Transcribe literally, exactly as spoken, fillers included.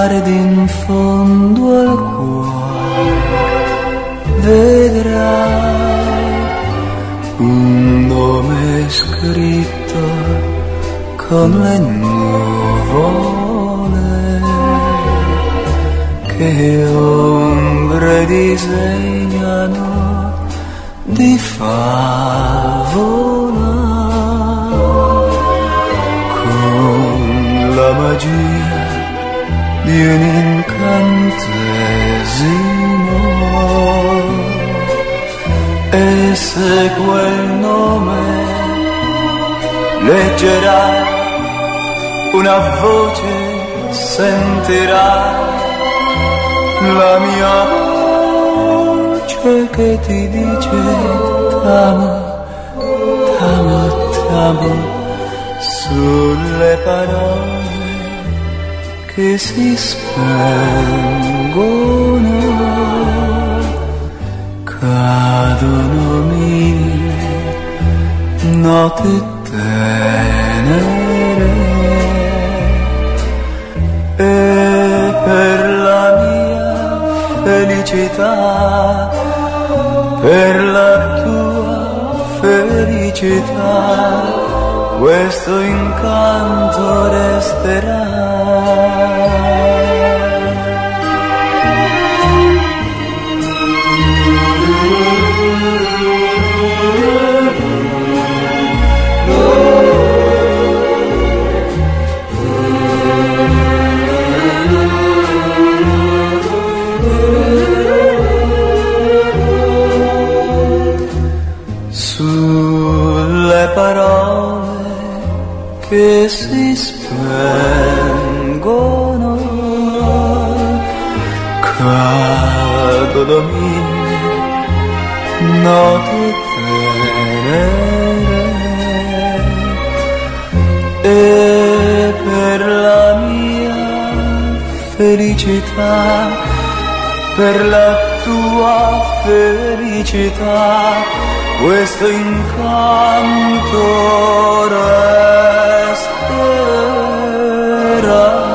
guardi in fondo al cuore, vedrai un nome scritto con le nuvole che ombre disegnano di favola, con la magia di un incantesimo. E se quel nome leggerai, una voce sentirai, la mia voce che ti dice t'amo, t'amo, t'amo, sulle parole che si spengono. Cadono mille note tenere e per la mia felicità, per la tua felicità, questo incanto resterà. Sulle parole che si spengono, cadono mille note tenere e per la mia felicità, per la tua felicità, questo incanto resterà.